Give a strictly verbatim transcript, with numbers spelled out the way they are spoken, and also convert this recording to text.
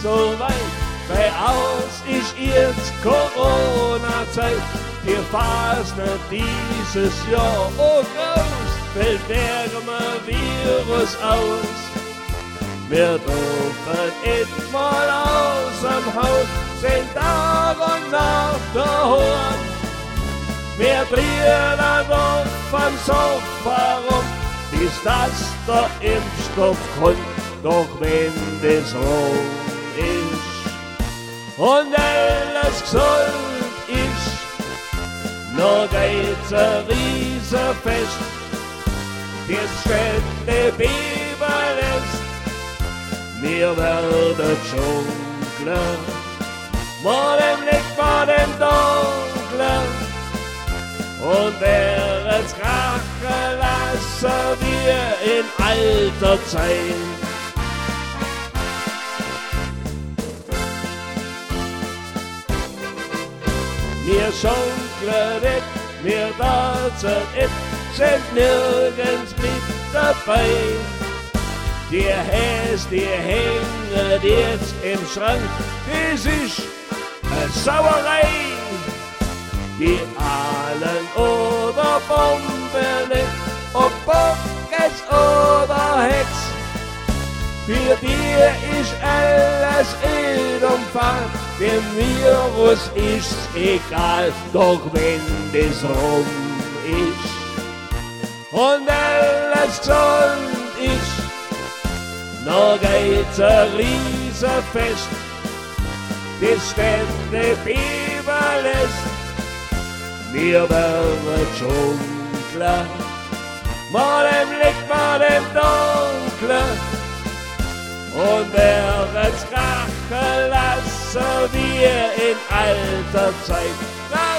so weit. Bei aus ist jetzt Corona-Zeit. Wir fassen dieses Jahr, oh groß, fällt Wärme-Virus aus. Wir dürfen etmal aus dem Haus, sind Tag und Nacht daheim. Wir drehen auf vom Sofa rum, bis das der Impfstoff kommt. Doch wenn das rum ist und alles gesund ist, noch geht's ein Riesenfest. Das Städte Biber lässt, wir werden schon klar. Vor dem Licht, vor dem Dunklen. Und wer es krachen lassen wir in alter Zeit. Wir schunkeln nicht, wir tanzen nicht, sind nirgends mit dabei. Die Häs, die hängen jetzt im Schrank, das ist eine Sauerei. Die Ahlen oder Bomben, ob Bockes oder Hex, für die ist alles in Umfang, dem Virus ist's egal, doch wenn das rum ist und alles gesund ist, noch geht's ein Riesenfest, das Stände Biber lässt. Wir werden schon klar, mal im Licht, mal im Dunklen. Und wer es krachen lassen wir in alter Zeit.